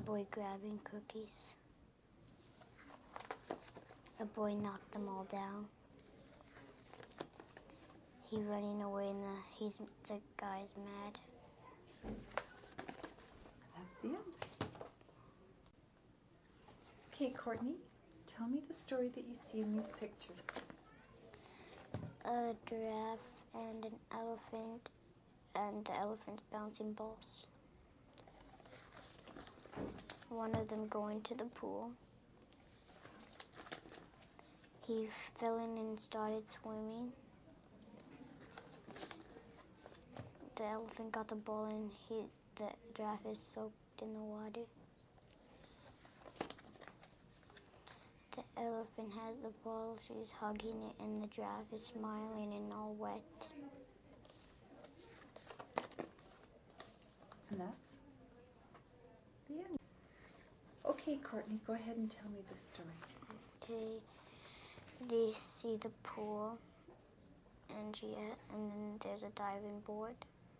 boy grabbing cookies. A boy knocked them all down. He running away and the guy's mad. That's the end. Okay, Courtney, tell me the story that you see in these pictures. A giraffe and an elephant, and the elephant's bouncing balls. One of them going to the pool. He fell in and started swimming. The elephant got the ball and the giraffe is soaked in the water. The elephant has the ball, she's hugging it, and the giraffe is smiling and all wet. And that's the end. Okay, Courtney, go ahead and tell me this story. Okay, they see the pool, and then there's a diving board.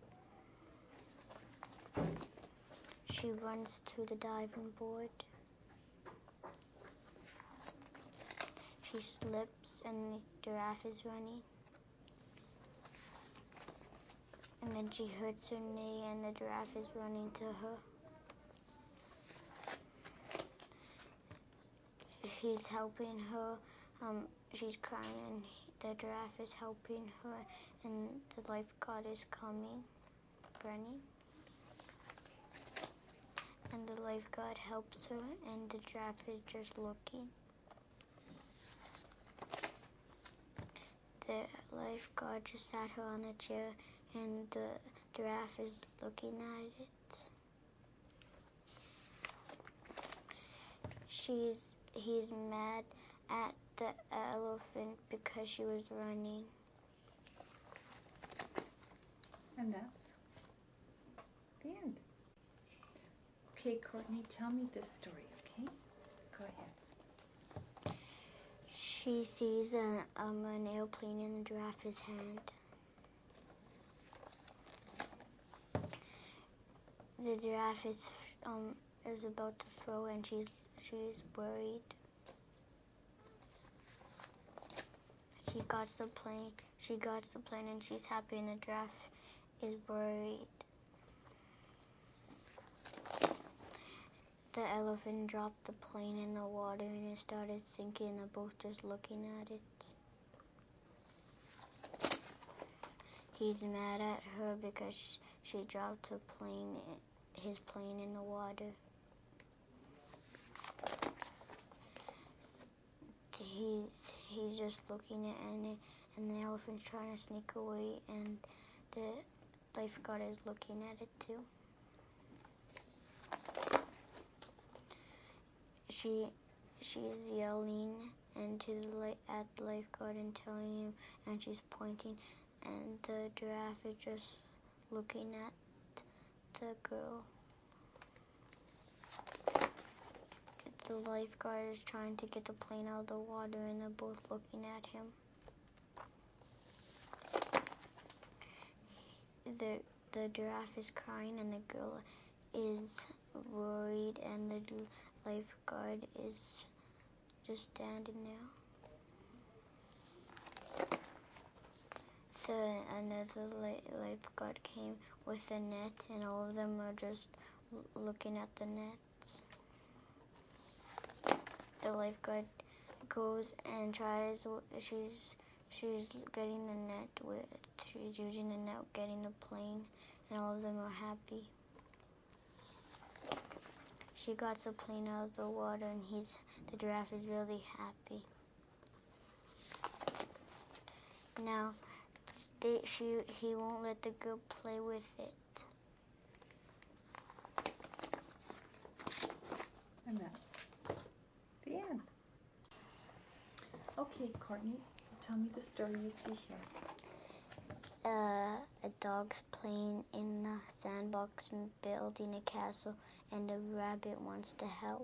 She runs to the diving board. She slips, and the giraffe is running. And then she hurts her knee, and the giraffe is running to her. He's helping her. She's crying, and the giraffe is helping her, and the lifeguard is running. And the lifeguard helps her, and the giraffe is just looking. The lifeguard just sat her on a chair, and the giraffe is looking at it. He's mad at the elephant because she was running. And that's the end. Okay, Courtney, tell me this story, okay? Go ahead. She sees an airplane in the giraffe's hand. The giraffe is about to throw, and she's worried. She got the plane, and she's happy, and the giraffe is worried. The elephant dropped the plane in the water, and it started sinking, and they're both just looking at it. He's mad at her because she dropped his plane in the water. He's just looking at it, and the elephant's trying to sneak away, and the lifeguard is looking at it too. She's yelling at the lifeguard and telling him, and she's pointing, and the giraffe is just looking at the girl. The lifeguard is trying to get the plane out of the water, and they're both looking at him. The giraffe is crying, and the girl is worried, and the lifeguard is just standing there. Another lifeguard came with a net, and all of them are just looking at the nets. The lifeguard goes and tries. She's getting the net she's using the net, getting the plane, and all of them are happy. She got the plane out of the water, and the giraffe is really happy. Now, he won't let the girl play with it. And that's the end. Okay, Courtney, tell me the story you see here. A dog's playing in the sandbox and building a castle, and a rabbit wants to help.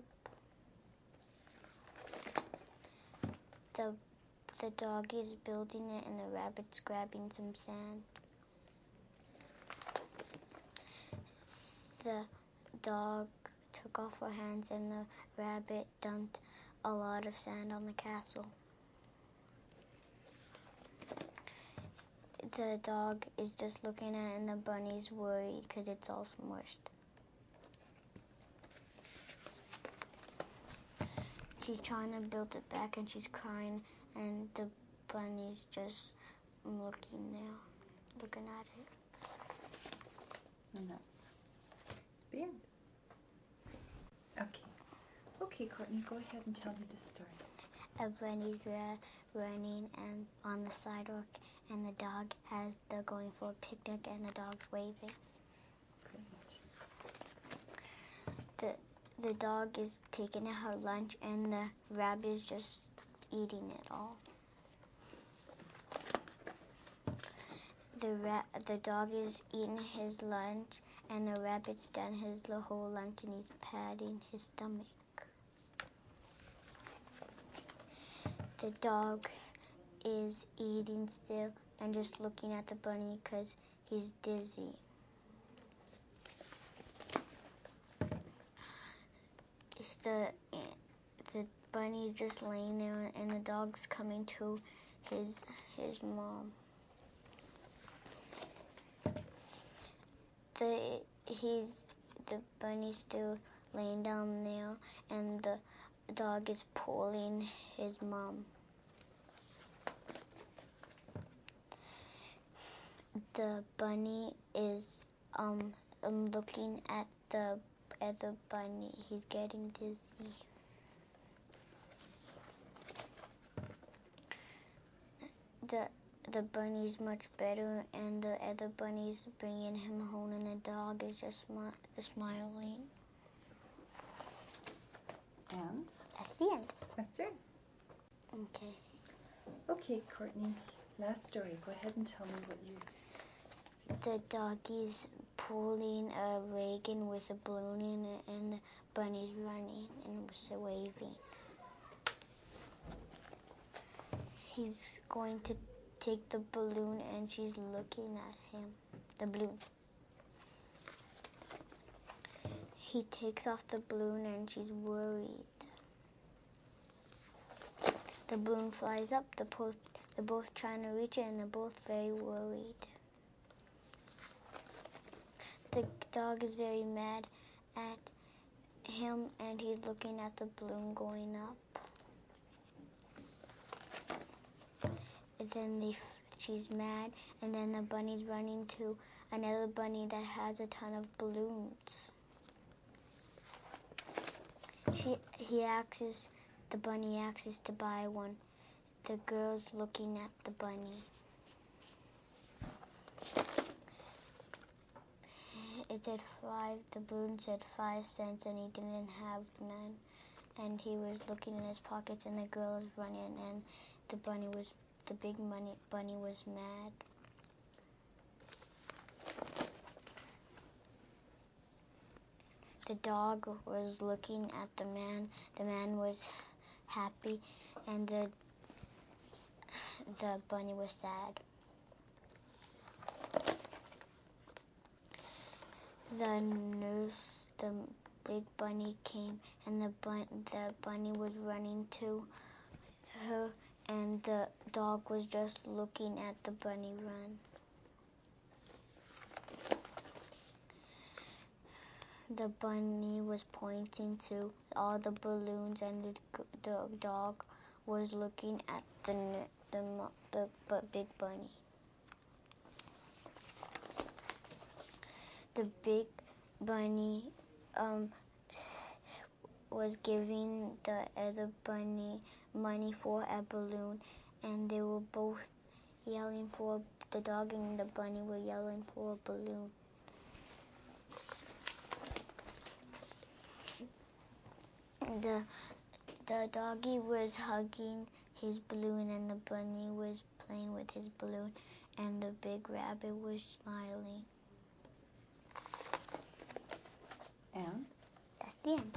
The dog is building it, and the rabbit's grabbing some sand. The dog took off her hands, and the rabbit dumped a lot of sand on the castle. The dog is just looking at it, and the bunny's worried because it's all smushed. She's trying to build it back, and she's crying, and the bunny's just looking at it. And that's the end. Okay, Courtney, go ahead and tell me the story. A bunny's running and on the sidewalk, and the dog they're going for a picnic, and the dog's waving. Great. The dog is taking her lunch, and the rabbit is just eating it all. The dog is eating his lunch, and the rabbit's done his whole lunch, and he's patting his stomach. The dog is eating still and just looking at the bunny because he's dizzy. The bunny's just laying there, and the dog's coming to his mom. The bunny's still laying down there, and the dog is pulling his mom. The bunny is looking at the bunny. He's getting dizzy. The bunny's much better, and the other bunny's bringing him home, and the dog is just smiling. And? That's the end. That's it. Okay. Okay, Courtney, last story. Go ahead and tell me what you see. The doggy's pulling a wagon with a balloon in it, and the bunny's running and waving. He's going to take the balloon, and she's looking at him. The balloon. He takes off the balloon, and she's worried. The balloon flies up. They're both trying to reach it, and they're both very worried. The dog is very mad at him, and he's looking at the balloon going up. And then she's mad, and then the bunny's running to another bunny that has a ton of balloons. The bunny asks to buy one. The girl's looking at the bunny. It said the balloon said 5 cents, and he didn't have none. And he was looking in his pockets, and the girl was running, and the big bunny was mad. The dog was looking at the man. The man was happy, and the bunny was sad. The big bunny came, and the bunny was running to her, and the dog was just looking at the bunny run. The bunny was pointing to all the balloons, and the dog was looking at the big bunny. The big bunny was giving the other bunny money for a balloon, and they were both yelling for the dog, and the bunny were yelling for a balloon. The doggy was hugging his balloon, and the bunny was playing with his balloon, and the big rabbit was smiling. And? That's the end.